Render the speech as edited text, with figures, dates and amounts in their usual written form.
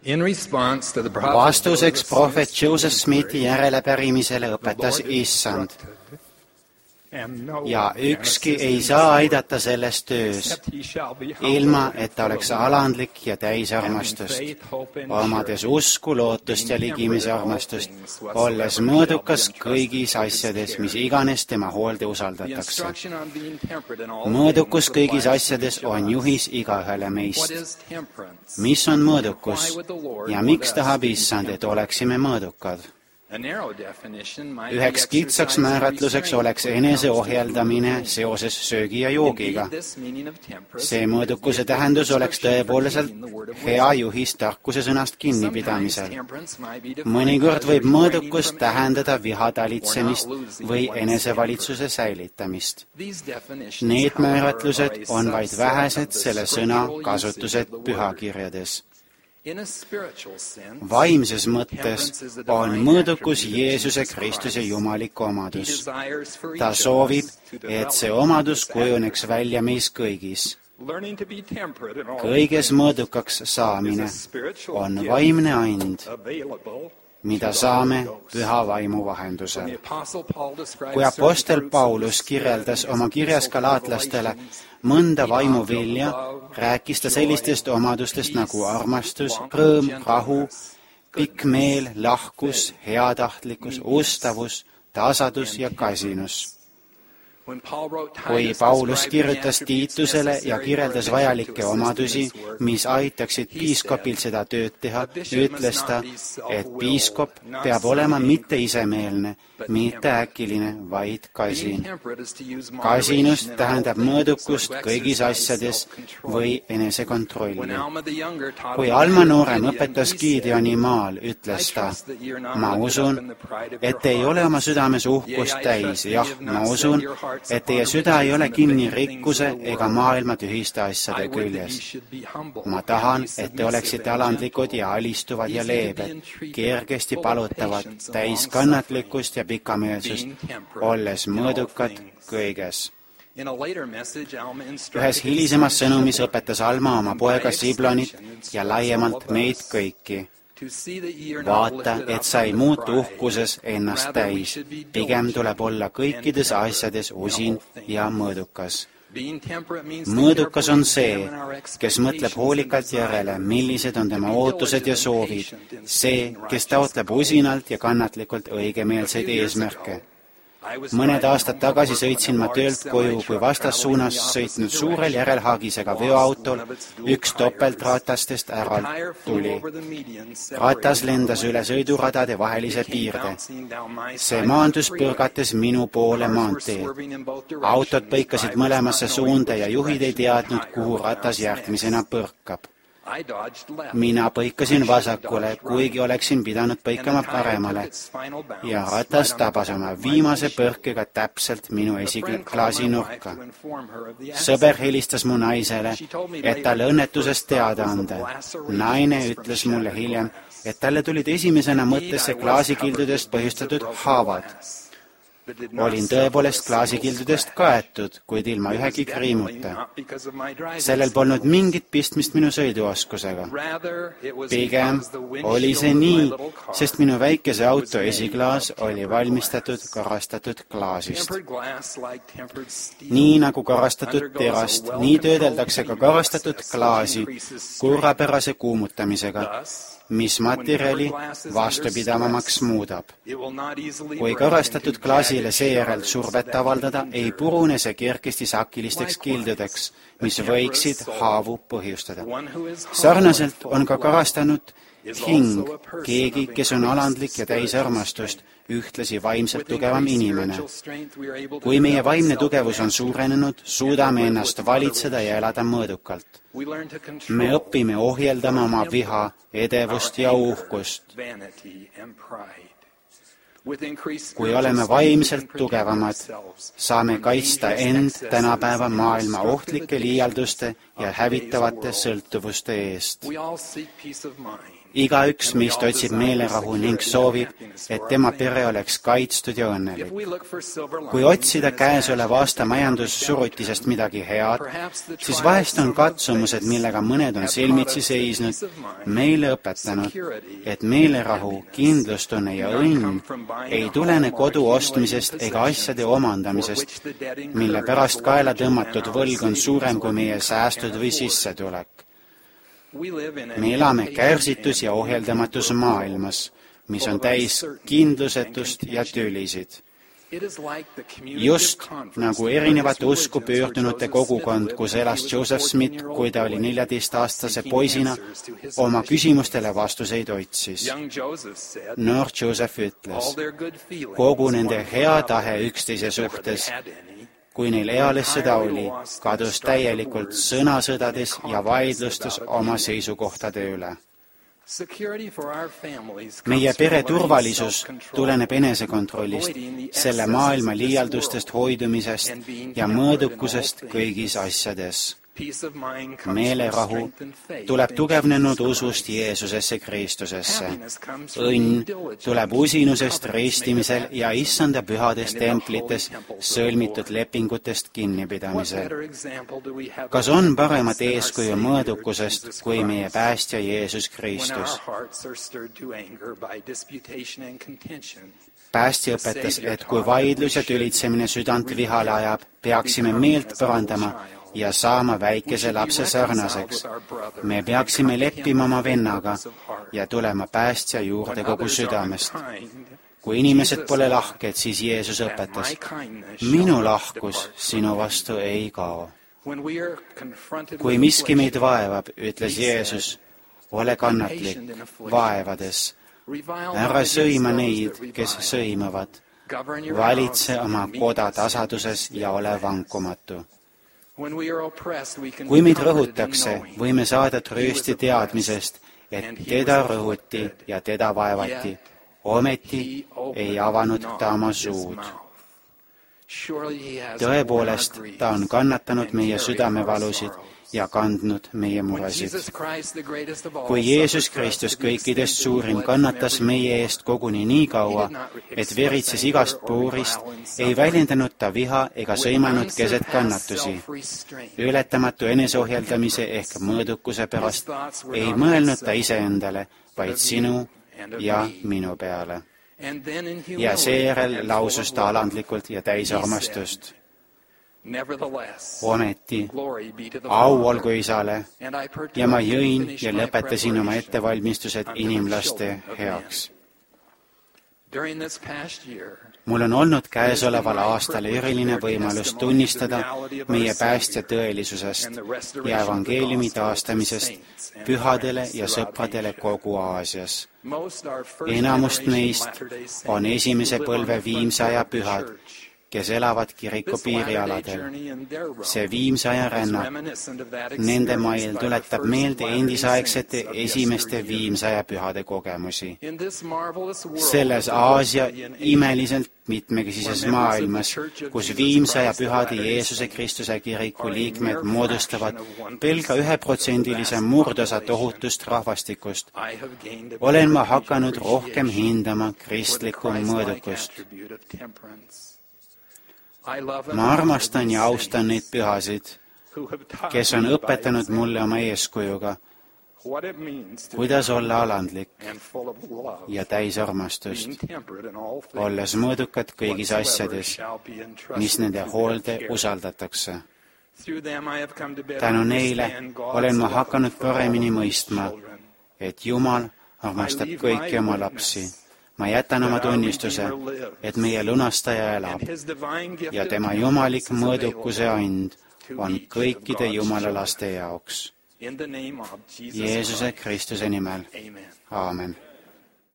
Vastuseks prohvet Joseph Smithi järelepärimisele õpetas Issand. Ja ükski ei saa aidata selles töös, ilma et ta oleks alandlik ja täis armastust, omades usku, lootust ja ligimise armastust, olles mõõdukas kõigis asjades, mis iganes tema hoolde usaldatakse. Mõõdukus kõigis asjades on juhis igaühele meist. Mis on mõõdukus ja miks tahab Issand, et oleksime mõõdukad? Üheks kitsaks määratluseks oleks enese ohjeldamine seoses söögi ja joogiga. See mõõdukuse tähendus oleks tõepoolest hea juhis tarkuse sõnast kinnipidamisel. Mõnikord võib mõõdukus tähendada viha talitsemist või enesevalitsuse säilitamist. Need määratlused on vaid vähesed selle sõna kasutused pühakirjades. Vaimses mõttes on mõõdukus Jeesuse Kristuse jumalik omadus. Ta soovib, et see omadus kujuneks välja meis kõigis. Kõiges mõõdukaks saamine on vaimne and, mida saame püha vaimu vahendusel. Kui apostel Paulus kirjeldas oma kirjas galaatlastele mõnda vaimuvilja, rääkis ta sellistest omadustest nagu armastus, rõõm, rahu, pikk meel, lahkus, heatahtlikkus, ustavus, tasadus ja kasinus. Kui Paulus kirjutas Tiitusele ja kirjeldas vajalikke omadusi, mis aitaksid piiskopil seda tööd teha, ütles ta, et piiskop peab olema mitte isemeelne, mitte äkiline, vaid kasin. Kasinus tähendab mõõdukust kõigis asjades või enesekontrolli. Kui Alma noorem õpetas Gideoni maal, ütles ta, ma usun, et ei ole oma südames uhkust täis, jah, ma usun, et teie süda ei ole kinni rikkuse ega maailma tühiste asjade küljes. Ma tahan, et te oleksite alandlikud ja alistuvad ja leebed, kergesti palutavad, täis kannatlikkust ja pikameelsust, olles mõõdukad kõiges. Ühes hilisemas sõnumis õpetas Alma oma poega Siblonit ja laiemalt meid kõiki. Vaata, et sa ei muutu uhkuses ennast täis. Pigem tuleb olla kõikides asjades usin ja mõõdukas. Mõõdukas on see, kes mõtleb hoolikalt järele, millised on tema ootused ja soovid. See, kes taotleb usinalt ja kannatlikult õigemeelseid eesmärke. Mõned aastad tagasi sõitsin ma töölt koju, kui vastassuunas sõitnud suurel järelhaagisega veoautol üks topeltratastest ära tuli. Ratas lendas üle sõiduradade vahelise piirde. See maandus põrgates minu poole maanteed. Autod põikasid mõlemasse suunda ja juhid ei teadnud, kuhu ratas järgmisena põrkab. Mina põikasin vasakule, kuigi oleksin pidanud põikama paremale ja ratas tabas oma viimase põrkega täpselt minu esiklaasi nurka. Sõber helistas mu naisele, et talle õnnetusest teada anda. Naine ütles mulle hiljem, et talle tulid esimesena mõttesse klaasikildudest põhjustatud haavad. Olin tõepoolest klaasikildudest kaetud, kuid ilma ühegi kriimuta. Sellel polnud mingit pistmist minu sõiduoskusega. Pigem oli see nii, sest minu väikese auto esiklaas oli valmistatud karastatud klaasist. Nii nagu karastatud terast, nii töödeldakse ka karastatud klaasi korrapärase kuumutamisega, mis materjali vastupidavamaks muudab. Kui karastatud klaasile seejärel survet avaldada, ei purune see kergesti sakilisteks kildudeks, mis võiksid haavu põhjustada. Sarnaselt on ka karastanud hing, keegi, kes on alandlik ja täis armastust, ühtlasi vaimselt tugevam inimene. Kui meie vaimne tugevus on suurenenud, suudame ennast valitseda ja elada mõõdukalt. Me õpime ohjeldama oma viha, edevust ja uhkust. Kui oleme vaimselt tugevamad, saame kaitsta end tänapäeva maailma ohtlike liialduste ja hävitavate sõltuvuste eest. Igaüks meist otsib meelerahu ning soovib, et tema pere oleks kaitstud ja õnnelik. Kui otsida käesoleva aasta majandussurutisest midagi head, siis vahest on katsumused, millega mõned on silmitsi seisnud, meile õpetanud, et meelerahu, kindlustunne ja õnn ei tulene kodu ostmisest ega asjade omandamisest, mille pärast kaela tõmmatud võlg on suurem kui meie säästud või sissetulek. Me elame kärsitus ja ohjeldamatus maailmas, mis on täis kindlusetust ja tülisid. Just nagu erinevate usku pöördunute kogukond, kus elas Joseph Smith, kui ta oli 14-aastase poisina, oma küsimustele vastuseid otsis. Noor Joseph ütles, kogu nende hea tahe üksteise suhtes, kui neil eales seda oli, kadus täielikult sõnasõdades ja vaidlustes oma seisukohtade üle. Meie pere turvalisus tuleneb enesekontrollist, selle maailma liialdustest hoidumisest ja mõõdukusest kõigis asjades. Meelerahu tuleb tugevnenud usust Jeesusesse Kristusesse. Õnn tuleb usinusest ristimisel ja issanda pühades templites sõlmitud lepingutest kinnipidamisel. Kas on paremat eeskuju mõõdukusest kui meie päästja Jeesus Kristus? Päästja õpetas, et kui vaidlus ja tülitsemine südant vihale ajab, peaksime meelt parandama ja saama väikese lapse sarnaseks. Me peaksime leppima oma vennaga ja tulema päästja juurde kogu südamest. Kui inimesed pole lahked, siis Jeesus õpetas, minu lahkus sinu vastu ei kao. Kui miski meid vaevab, ütles Jeesus, ole kannatlik vaevades. Ära sõima neid, kes sõimavad. Valitse oma koda tasaduses ja ole vankumatu. Kui meid rõhutakse, võime saada tröösti teadmisest, et teda rõhuti ja teda vaevati, ometi ei avanud ta oma suud. Tõepoolest, ta on kannatanud meie südamevalusid ja kandnud meie muresid. Kui Jeesus Kristus kõikidest suurim kannatas meie eest koguni nii kaua, et veritses igast puurist, ei väljendanud ta viha ega sõimanud keset kannatusi. Ületamatu eneseohjeldamise ehk mõõdukuse pärast ei mõelnud ta iseendale, vaid sinu ja minu peale. Ja seejärel lausus ta alandlikult ja täis armastust. Ometi, au olgu Isale, ja ma jõin ja lõpetasin oma ettevalmistused inimlaste heaks. Mul on olnud käesoleval aastal eriline võimalus tunnistada meie päästja tõelisusest ja evangeeliumi taastamisest pühadele ja sõpradele kogu Aasias. Enamust neist on esimese põlve viimse aja pühad, kes elavad kiriku piirialadel. See viimse aja rännak nende mail tuletab meelde endisaegsete esimeste viimse aja pühade kogemusi. Selles Aasia imeliselt mitmekesises maailmas, kus viimse aja pühade Jeesuse Kristuse kiriku liikmed moodustavad pelga 1% murdosa tohutust rahvastikust, olen ma hakanud rohkem hindama kristlikku mõõdukust. Ma armastan ja austan neid pühasid, kes on õpetanud mulle oma eeskujuga, kuidas olla alandlik ja täis armastust, olles mõõdukad kõigis asjades, mis nende hoolde usaldatakse. Tänu neile olen ma hakanud paremini mõistma, et Jumal armastab kõiki oma lapsi. Ma jätan oma tunnistuse, et meie lunastaja elab ja tema jumalik mõõdukuse and on kõikide Jumala laste jaoks. Jeesuse Kristuse nimel. Aamen.